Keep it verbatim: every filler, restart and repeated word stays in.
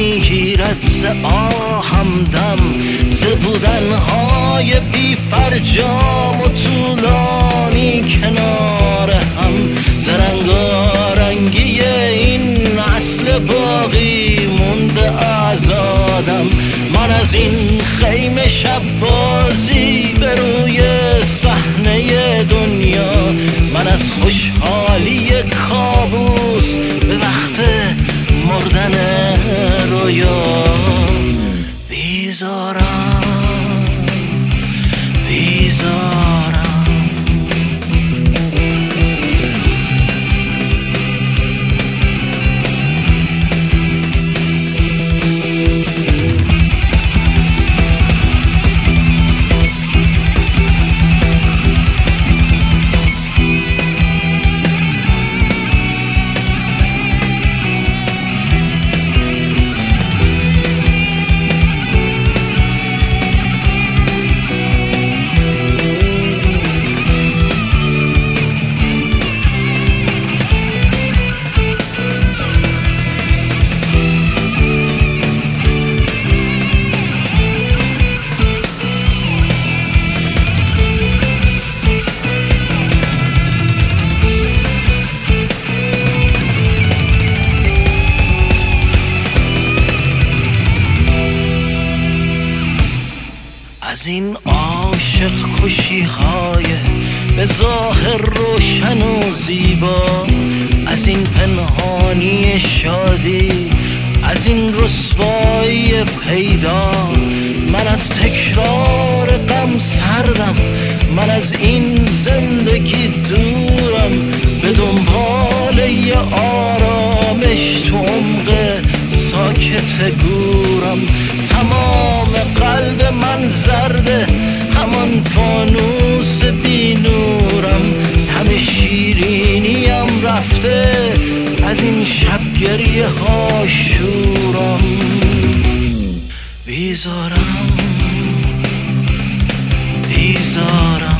میگیرد ز آهم دم، ز بودنهای بی فرجام و طولانی کنار هم، ز رنگارنگی این اصل باقی مونده آزادم. من از این خیمه شب بازی به روی صحنه دنیا، من از خوشحالی کابوس به وقت مردن رویا بیزارم بیزارم. از این عاشق کشی های به ظاهر روشن و زیبا، از این پنهانی شادی، از این رسوایی پیدا، من از تکرار غم سردم، من از این زندگی دورم، به دنبال یه آرامش تو عمق ساکت گورم. تمام قلب من زرده، همان فانوس بی نورم، همه شیرینیم رفته، از این شب گریه ها شورم بیزارم بیزارم.